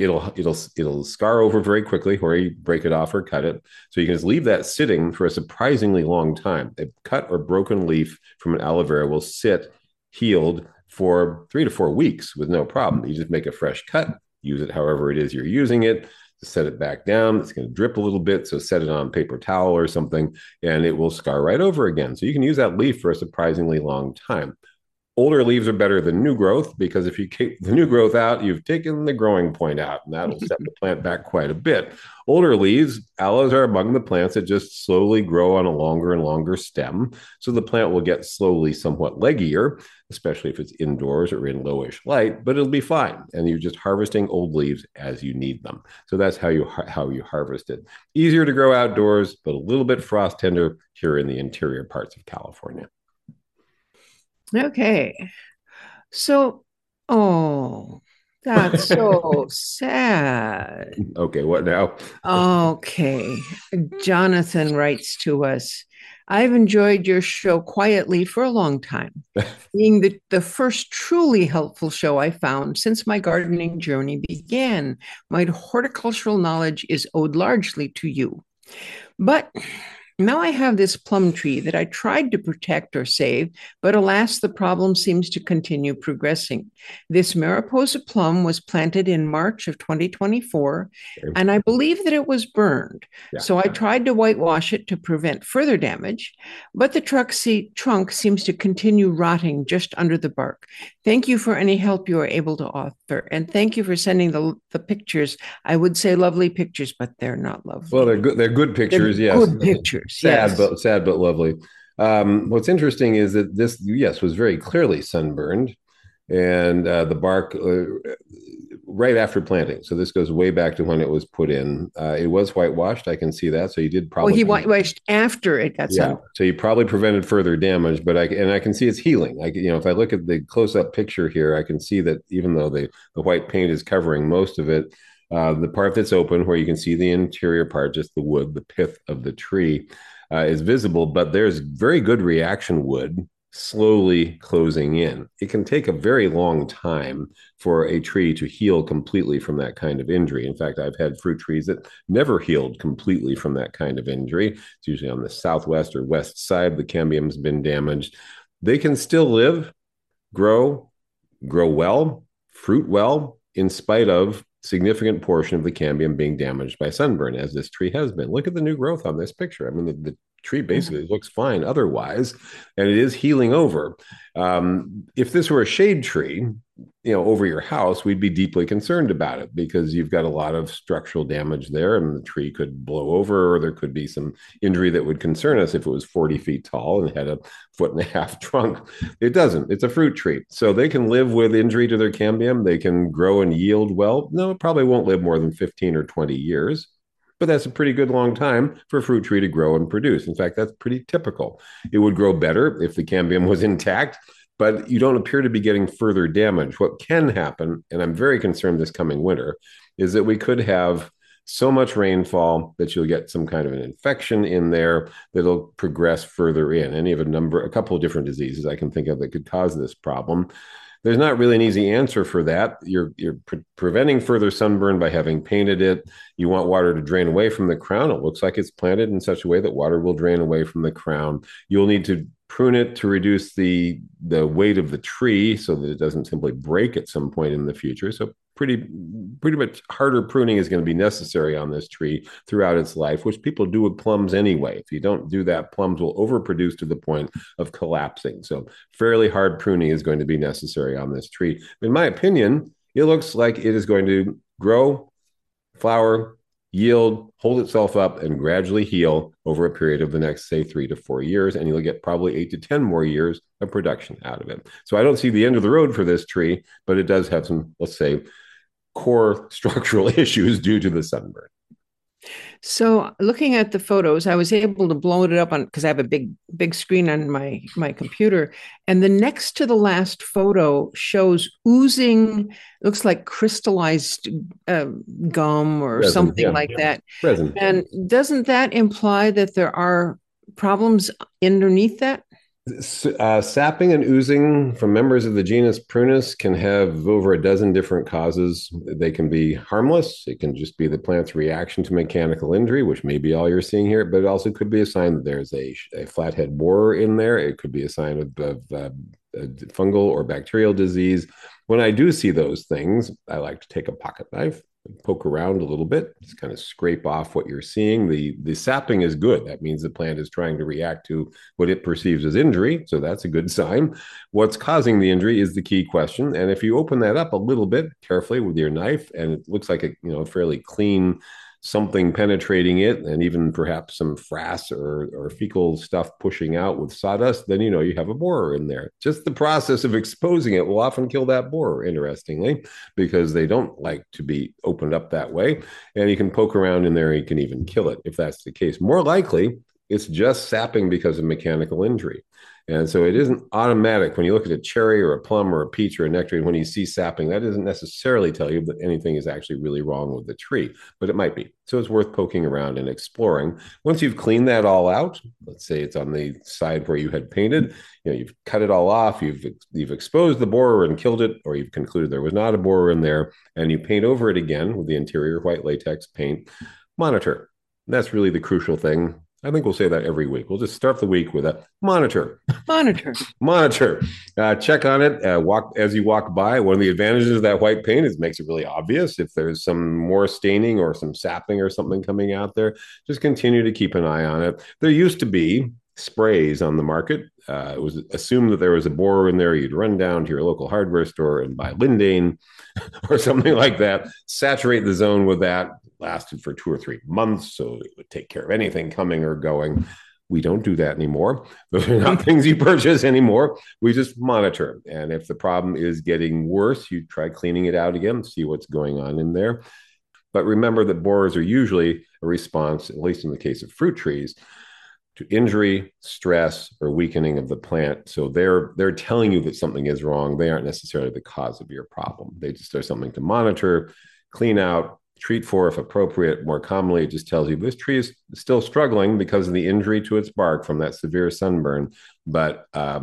it'll scar over very quickly where you break it off or cut it. So you can just leave that sitting for a surprisingly long time. A cut or broken leaf from an aloe vera will sit healed for 3 to 4 weeks with no problem. You just make a fresh cut, use it however it is you're using it, set it back down. It's going to drip a little bit, so set it on paper towel or something, and it will scar right over again. So you can use that leaf for a surprisingly long time. Older leaves are better than new growth, because if you keep the new growth out, you've taken the growing point out, and that'll set the plant back quite a bit. Older leaves, aloes are among the plants that just slowly grow on a longer and longer stem. So the plant will get slowly somewhat leggier, especially if it's indoors or in lowish light, but it'll be fine. And you're just harvesting old leaves as you need them. So that's how you harvest it. Easier to grow outdoors, but a little bit frost tender here in the interior parts of California. Okay. So, that's so sad. Okay, what now? Okay. Jonathan writes to us, I've enjoyed your show quietly for a long time, being the first truly helpful show I found since my gardening journey began. My horticultural knowledge is owed largely to you. But now I have this plum tree that I tried to protect or save, but alas, the problem seems to continue progressing. This Mariposa plum was planted in March of 2024, and I believe that it was burned. Yeah. So I tried to whitewash it to prevent further damage, but the trunk seems to continue rotting just under the bark. Thank you for any help you are able to offer, and thank you for sending the pictures. I would say lovely pictures, but they're not lovely. Well, they're good. They're good pictures. They're yes, good pictures. Sad, yes. Sad but lovely. What's interesting is that this, yes, was very clearly sunburned, and the bark right after planting. So this goes way back to when it was put in. It was whitewashed. I can see that. So you did probably. Oh, he whitewashed after it got sun. So you probably prevented further damage. But I can see it's healing. If I look at the close-up picture here, I can see that even though the white paint is covering most of it, the part that's open, where you can see the interior part, just the wood, the pith of the tree, is visible. But there's very good reaction wood slowly closing in. It can take a very long time for a tree to heal completely from that kind of injury. In fact, I've had fruit trees that never healed completely from that kind of injury. It's usually on the southwest or west side. The cambium's been damaged. They can still live, grow well, fruit well, in spite of significant portion of the cambium being damaged by sunburn, as this tree has been. Look at the new growth on this picture. I mean, the tree basically looks fine otherwise, and it is healing over. If this were a shade tree, over your house, we'd be deeply concerned about it because you've got a lot of structural damage there, and the tree could blow over, or there could be some injury that would concern us if it was 40 feet tall and had a 1.5 foot trunk. It doesn't. It's a fruit tree. So they can live with injury to their cambium. They can grow and yield well. No, it probably won't live more than 15 or 20 years. But that's a pretty good long time for a fruit tree to grow and produce. In fact, that's pretty typical. It would grow better if the cambium was intact, but you don't appear to be getting further damage. What can happen, and I'm very concerned this coming winter, is that we could have so much rainfall that you'll get some kind of an infection in there that'll progress further in. And you have a couple of different diseases I can think of that could cause this problem. There's not really an easy answer for that. You're preventing further sunburn by having painted it. You want water to drain away from the crown. It looks like it's planted in such a way that water will drain away from the crown. You'll need to prune it to reduce the weight of the tree so that it doesn't simply break at some point in the future. So pretty much harder pruning is going to be necessary on this tree throughout its life, which people do with plums anyway. If you don't do that, plums will overproduce to the point of collapsing. So fairly hard pruning is going to be necessary on this tree. In my opinion, it looks like it is going to grow, flower, yield, hold itself up, and gradually heal over a period of the next, say, 3 to 4 years, and you'll get probably 8 to 10 more years of production out of it. So I don't see the end of the road for this tree, but it does have some, let's say, core structural issues due to the sunburn. So looking at the photos, I was able to blow it up on because I have a big screen on my computer. And the next to the last photo shows oozing, looks like crystallized gum or resin, something like that. Resin. And doesn't that imply that there are problems underneath that? Sapping and oozing from members of the genus Prunus can have over a dozen different causes. They can be harmless. It can just be the plant's reaction to mechanical injury, which may be all you're seeing here, but it also could be a sign that there's a flathead borer in there. It could be a sign of fungal or bacterial disease. When I do see those things, I like to take a pocket knife, poke around a little bit, just kind of scrape off what you're seeing. The sapping is good. That means the plant is trying to react to what it perceives as injury. So that's a good sign. What's causing the injury is the key question. And if you open that up a little bit carefully with your knife, and it looks like a fairly clean something penetrating it, and even perhaps some frass or fecal stuff pushing out with sawdust, then you have a borer in there. Just the process of exposing it will often kill that borer, interestingly, because they don't like to be opened up that way. And you can poke around in there and you can even kill it if that's the case. More likely, it's just sapping because of mechanical injury. And so it isn't automatic when you look at a cherry or a plum or a peach or a nectarine. When you see sapping, that doesn't necessarily tell you that anything is actually really wrong with the tree, but it might be. So it's worth poking around and exploring. Once you've cleaned that all out, let's say it's on the side where you had painted, you've cut it all off, you've exposed the borer and killed it, or you've concluded there was not a borer in there, and you paint over it again with the interior white latex paint. Monitor. And that's really the crucial thing. I think we'll say that every week. We'll just start the week with a monitor. Monitor. Check on it. Walk as you walk by. One of the advantages of that white paint is it makes it really obvious. If there's some more staining or some sapping or something coming out there, just continue to keep an eye on it. There used to be sprays on the market. It was assumed that there was a borer in there. You'd run down to your local hardware store and buy Lindane or something like that. Saturate the zone with that. Lasted for 2 or 3 months, so it would take care of anything coming or going. We don't do that anymore. Those are not things you purchase anymore. We just monitor. And if the problem is getting worse, you try cleaning it out again, see what's going on in there. But remember that borers are usually a response, at least in the case of fruit trees, to injury, stress, or weakening of the plant. So they're telling you that something is wrong. They aren't necessarily the cause of your problem. They just are something to monitor, clean out, treat for if appropriate. More commonly, it just tells you this tree is still struggling because of the injury to its bark from that severe sunburn. But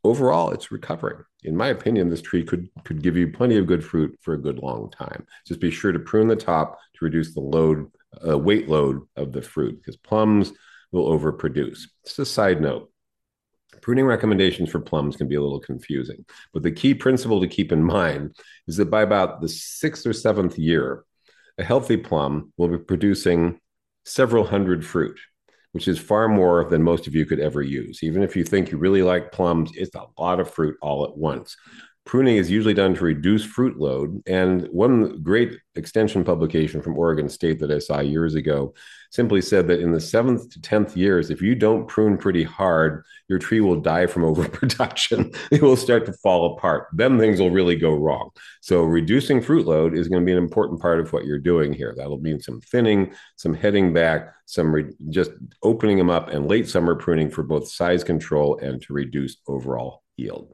overall, it's recovering. In my opinion, this tree could give you plenty of good fruit for a good long time. Just be sure to prune the top to reduce the weight load of the fruit, because plums will overproduce. Just a side note. Pruning recommendations for plums can be a little confusing, but the key principle to keep in mind is that by about the 6th or 7th year, a healthy plum will be producing several hundred fruit, which is far more than most of you could ever use. Even if you think you really like plums, it's a lot of fruit all at once. Pruning is usually done to reduce fruit load. And one great extension publication from Oregon State that I saw years ago simply said that in the 7th to 10th years, if you don't prune pretty hard, your tree will die from overproduction. It will start to fall apart. Then things will really go wrong. So reducing fruit load is going to be an important part of what you're doing here. That'll mean some thinning, some heading back, just opening them up, and late summer pruning for both size control and to reduce overall yield.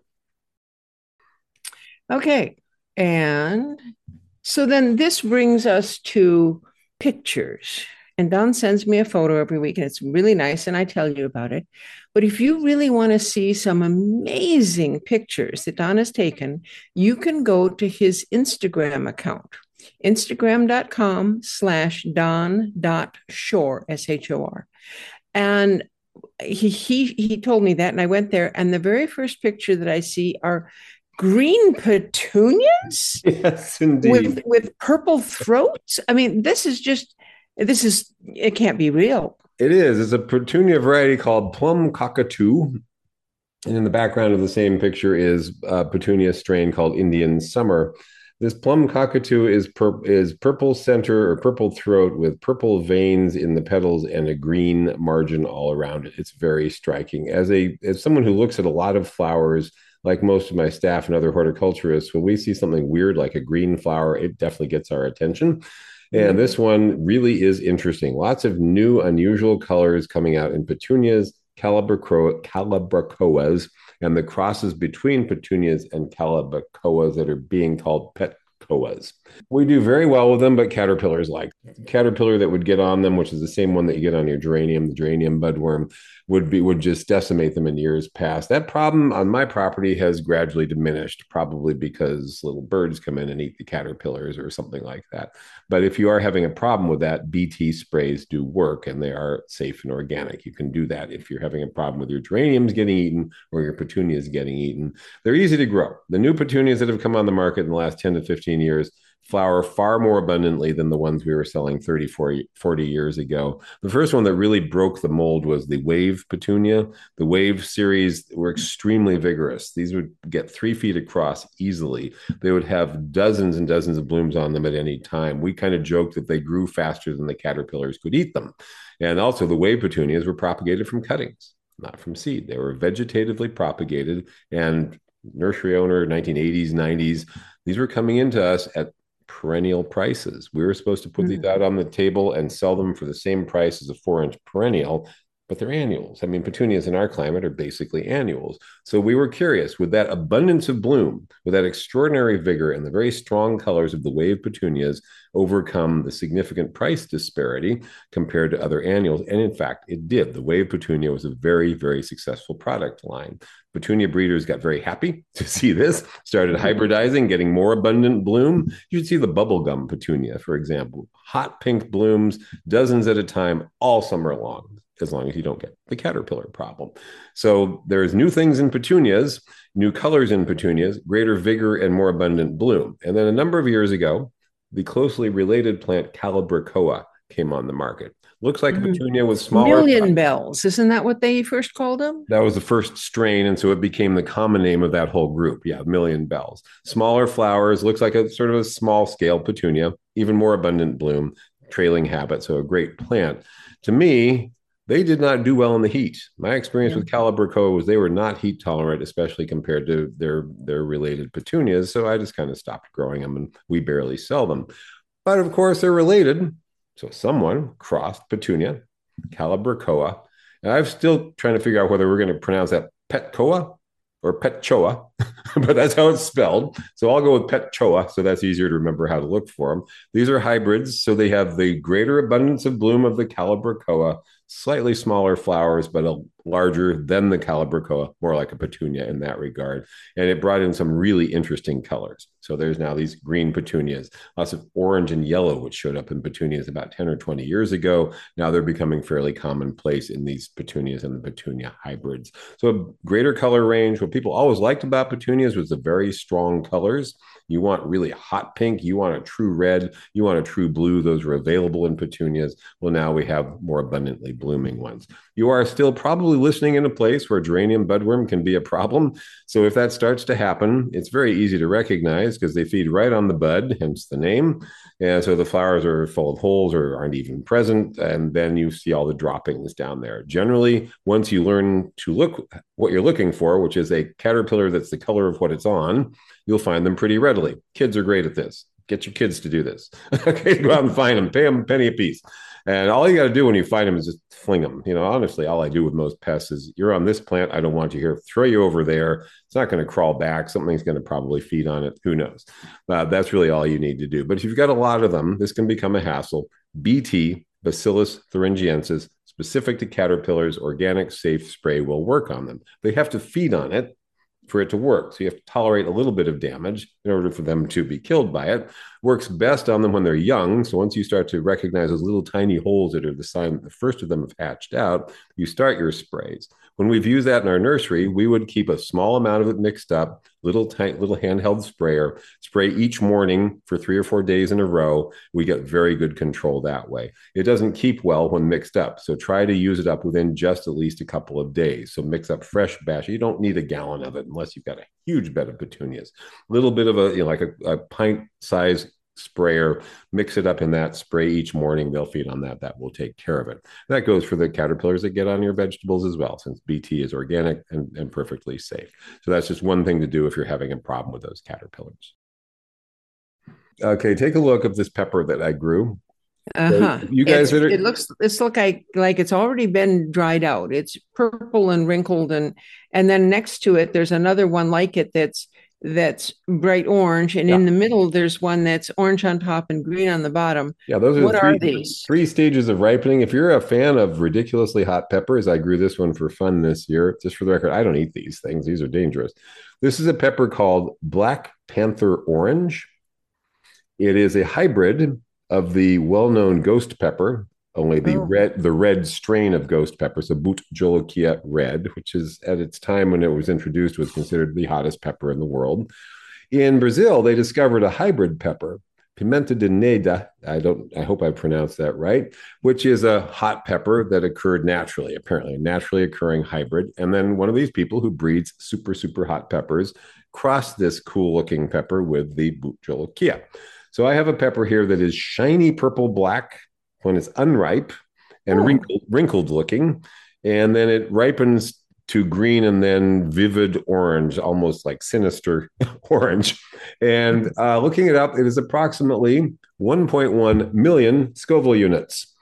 Okay. And so then this brings us to pictures. And Don sends me a photo every week, and it's really nice, and I tell you about it. But if you really want to see some amazing pictures that Don has taken, you can go to his Instagram account, instagram.com/don.shore, S-H-O-R. And he told me that, and I went there, and the very first picture that I see are green petunias. Yes, indeed. With purple throats. I mean, it can't be real. It is. It's a petunia variety called plum cockatoo. And in the background of the same picture is a petunia strain called Indian Summer. This plum cockatoo is purple center or purple throat with purple veins in the petals and a green margin all around it. It's very striking. As someone who looks at a lot of flowers, like most of my staff and other horticulturists, when we see something weird like a green flower, it definitely gets our attention. And this one really is interesting. Lots of new, unusual colors coming out in petunias, calibrachoas, and the crosses between petunias and calibrachoas that are being called petcoas. We do very well with them, but caterpillars like caterpillar that would get on them, which is the same one that you get on your geranium, the geranium budworm, would just decimate them in years past. That problem on my property has gradually diminished, probably because little birds come in and eat the caterpillars or something like that. But if you are having a problem with that, BT sprays do work, and they are safe and organic. You can do that if you're having a problem with your geraniums getting eaten or your petunias getting eaten. They're easy to grow. The new petunias that have come on the market in the last 10 to 15 years flower far more abundantly than the ones we were selling 30, 40 years ago. The first one that really broke the mold was the Wave petunia. The Wave series were extremely vigorous. These would get 3 feet across easily. They would have dozens and dozens of blooms on them at any time. We kind of joked that they grew faster than the caterpillars could eat them. And also the Wave petunias were propagated from cuttings, not from seed. They were vegetatively propagated, and nursery owner, 1980s, 90s, these were coming into us at perennial prices. We were supposed to put these out on the table and sell them for the same price as a 4-inch perennial, but they're annuals. I mean, petunias in our climate are basically annuals. So we were curious, with that abundance of bloom, with that extraordinary vigor and the very strong colors of the Wave petunias, overcome the significant price disparity compared to other annuals. And in fact, it did. The Wave petunia was a very, very successful product line. Petunia breeders got very happy to see this, started hybridizing, getting more abundant bloom. You should see the bubblegum petunia, for example. Hot pink blooms, dozens at a time, all summer long, as long as you don't get the caterpillar problem. So there's new things in petunias, new colors in petunias, greater vigor and more abundant bloom. And then a number of years ago, the closely related plant Calibrachoa came on the market. Looks like a petunia with smaller... Million bells. Isn't that what they first called them? That was the first strain, and so it became the common name of that whole group. Yeah, million bells. Smaller flowers, looks like a sort of a small-scale petunia, even more abundant bloom, trailing habit, so a great plant. To me, they did not do well in the heat. My experience with Calibrachoa was they were not heat tolerant, especially compared to their related petunias, so I just kind of stopped growing them, and we barely sell them. But of course, they're related. So someone crossed petunia, Calibrachoa, and I'm still trying to figure out whether we're going to pronounce that Petcoa or Petchoa, but that's how it's spelled. So I'll go with Petchoa, so that's easier to remember how to look for them. These are hybrids, so they have the greater abundance of bloom of the Calibrachoa, slightly smaller flowers, but larger than the Calibrachoa, more like a petunia in that regard. And it brought in some really interesting colors. So there's now these green petunias, lots of orange and yellow, which showed up in petunias about 10 or 20 years ago. Now they're becoming fairly commonplace in these petunias and the petunia hybrids. So a greater color range. What people always liked about petunias was the very strong colors. You want really hot pink, you want a true red, you want a true blue. Those are available in petunias. Well, now we have more abundantly blooming ones. You are still probably listening in a place where geranium budworm can be a problem. So if that starts to happen, it's very easy to recognize because they feed right on the bud, hence the name. And so the flowers are full of holes or aren't even present. And then you see all the droppings down there. Generally, once you learn to look what you're looking for, which is a caterpillar that's the color of what it's on, you'll find them pretty readily. Kids are great at this. Get your kids to do this. Okay, go out and find them, pay them a penny a piece. And all you got to do when you find them is just fling them. You know, honestly, all I do with most pests is you're on this plant. I don't want you here. Throw you over there. It's not going to crawl back. Something's going to probably feed on it. Who knows? That's really all you need to do. But if you've got a lot of them, this can become a hassle. BT, Bacillus thuringiensis, specific to caterpillars, organic safe spray will work on them. They have to feed on it for it to work. So you have to tolerate a little bit of damage in order for them to be killed by it. Works best on them when they're young. So once you start to recognize those little tiny holes that are the sign that the first of them have hatched out, you start your sprays. When we've used that in our nursery, we would keep a small amount of it mixed up, little handheld sprayer, spray each morning for 3 or 4 days in a row. We get very good control that way. It doesn't keep well when mixed up. So try to use it up within just at least a couple of days. So mix up fresh batch. You don't need a gallon of it unless you've got a huge bed of petunias. A little bit of like a pint size sprayer, mix it up in that, spray each morning. They'll feed on that. That will take care of it. That goes for the caterpillars that get on your vegetables as well, since BT is organic and perfectly safe. So that's just one thing to do if you're having a problem with those caterpillars. Okay, take a look at this pepper that I grew. Uh-huh. So you guys it's look like it's already been dried out. It's purple and wrinkled, and then next to it there's another one like it that's bright orange, and in the middle there's one that's orange on top and green on the bottom. Yeah, those are are these? 3 stages of ripening. If you're a fan of ridiculously hot peppers, I grew this one for fun this year. Just for the record, I don't eat these things. These are dangerous. This is a pepper called Black Panther Orange. It is a hybrid of the well-known ghost pepper, only the red strain of ghost pepper, so Bút Jolokia red, which is at its time when it was introduced was considered the hottest pepper in the world. In Brazil, they discovered a hybrid pepper, Pimenta de Neda. I hope I pronounced that right, which is a hot pepper that occurred naturally, apparently a naturally occurring hybrid. And then one of these people who breeds super, super hot peppers crossed this cool looking pepper with the Bút Jolokia. So I have a pepper here that is shiny purple black when it's unripe and wrinkled looking. And then it ripens to green and then vivid orange, almost like sinister orange. And looking it up, it is approximately 1.1 million Scoville units.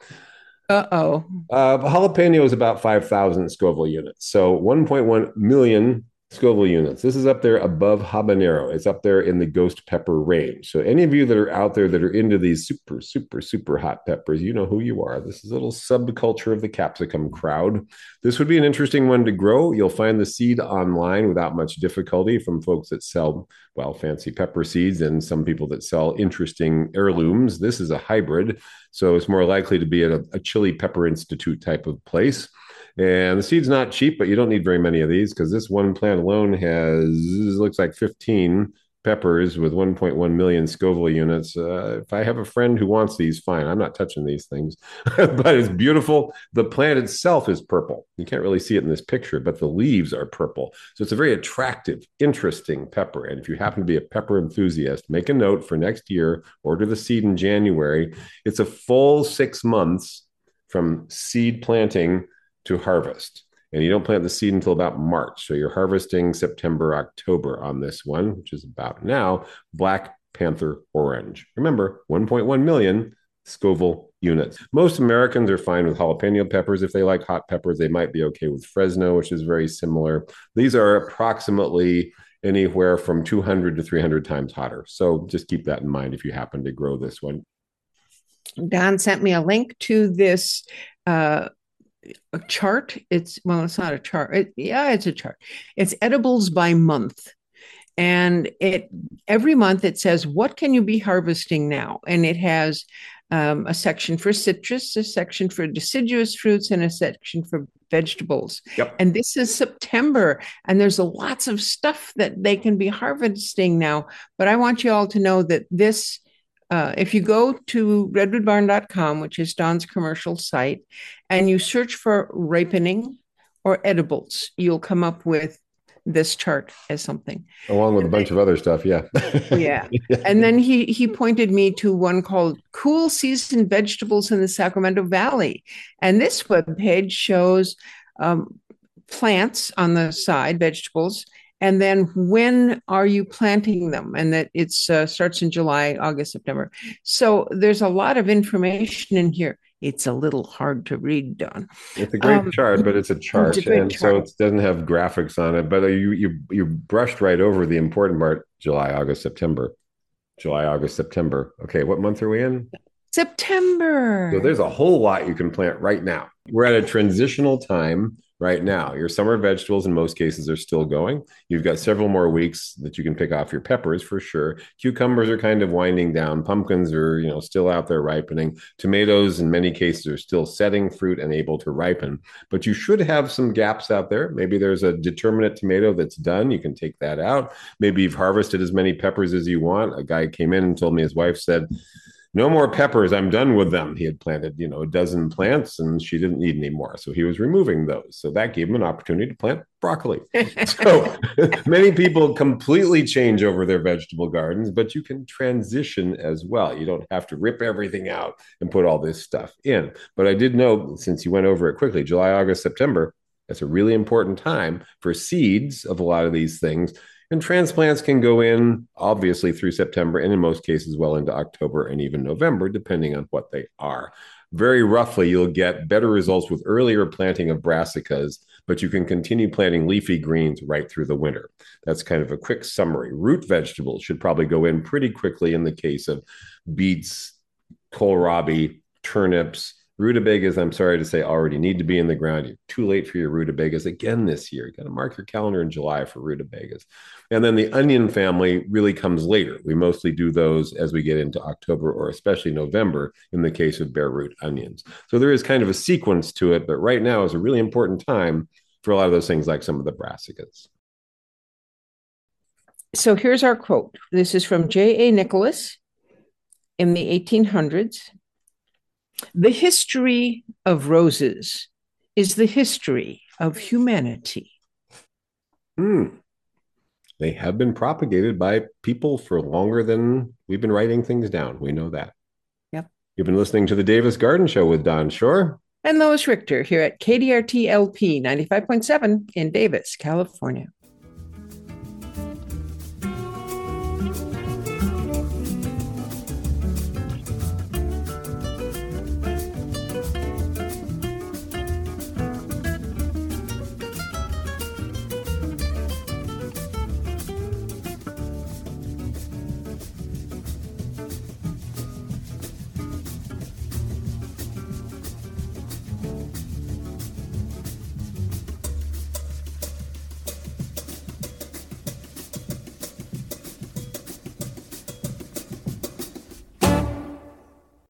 Jalapeno is about 5,000 Scoville units. So 1.1 million Scoville units. This is up there above habanero. It's up there in the ghost pepper range. So any of you that are out there that are into these super, super, super hot peppers, you know who you are. This is a little subculture of the capsicum crowd. This would be an interesting one to grow. You'll find the seed online without much difficulty from folks that sell, well, fancy pepper seeds and some people that sell interesting heirlooms. This is a hybrid, so it's more likely to be at a Chili Pepper Institute type of place. And the seed's not cheap, but you don't need very many of these because this one plant alone looks like 15 peppers with 1.1 million Scoville units. If I have a friend who wants these, fine. I'm not touching these things, but it's beautiful. The plant itself is purple. You can't really see it in this picture, but the leaves are purple. So it's a very attractive, interesting pepper. And if you happen to be a pepper enthusiast, make a note for next year, order the seed in January. It's a full 6 months from seed planting to harvest. And you don't plant the seed until about March. So you're harvesting September, October on this one, which is about now, Black Panther Orange. Remember, 1.1 million Scoville units. Most Americans are fine with jalapeno peppers. If they like hot peppers, they might be okay with Fresno, which is very similar. These are approximately anywhere from 200 to 300 times hotter. So just keep that in mind if you happen to grow this one. Don sent me a link to this a chart. It's not a chart. It's a chart. It's edibles by month. And it every month it says, what can you be harvesting now? And it has a section for citrus, a section for deciduous fruits, and a section for vegetables. Yep. And this is September, and there's lots of stuff that they can be harvesting now. But I want you all to know that this, if you go to redwoodbarn.com, which is Don's commercial site, and you search for ripening or edibles, you'll come up with this chart as something. Along with a bunch of other stuff, yeah. Yeah. And then he pointed me to one called Cool Season Vegetables in the Sacramento Valley. And this webpage shows plants on the side, vegetables, and then when are you planting them? And that it starts in July, August, September. So there's a lot of information in here. It's a little hard to read, Don. It's a great chart, but it's a chart, and so it doesn't have graphics on it. But you brushed right over the important part: July, August, September. July, August, September. Okay, what month are we in? September. So there's a whole lot you can plant right now. We're at a transitional time right now. Your summer vegetables in most cases are still going. You've got several more weeks that you can pick off your peppers for sure. Cucumbers are kind of winding down. Pumpkins are, still out there ripening. Tomatoes in many cases are still setting fruit and able to ripen. But you should have some gaps out there. Maybe there's a determinate tomato that's done. You can take that out. Maybe you've harvested as many peppers as you want. A guy came in and told me his wife said, no more peppers. I'm done with them. He had planted, a dozen plants and she didn't need any more. So he was removing those. So that gave him an opportunity to plant broccoli. So many people completely change over their vegetable gardens, but you can transition as well. You don't have to rip everything out and put all this stuff in. But I did know, since you went over it quickly, July, August, September, that's a really important time for seeds of a lot of these things. And transplants can go in, obviously, through September, and in most cases, well into October and even November, depending on what they are. Very roughly, you'll get better results with earlier planting of brassicas, but you can continue planting leafy greens right through the winter. That's kind of a quick summary. Root vegetables should probably go in pretty quickly in the case of beets, kohlrabi, turnips. Rutabagas, I'm sorry to say, already need to be in the ground. You're too late for your rutabagas again this year. You got to mark your calendar in July for rutabagas. And then the onion family really comes later. We mostly do those as we get into October or especially November in the case of bare root onions. So there is kind of a sequence to it, but right now is a really important time for a lot of those things like some of the brassicas. So here's our quote. This is from J.A. Nicholas in the 1800s. The history of roses is the history of humanity. They have been propagated by people for longer than we've been writing things down. We know that. Yep. You've been listening to the Davis Garden Show with Don Shore and Lois Richter here at KDRT LP 95.7 in Davis, California.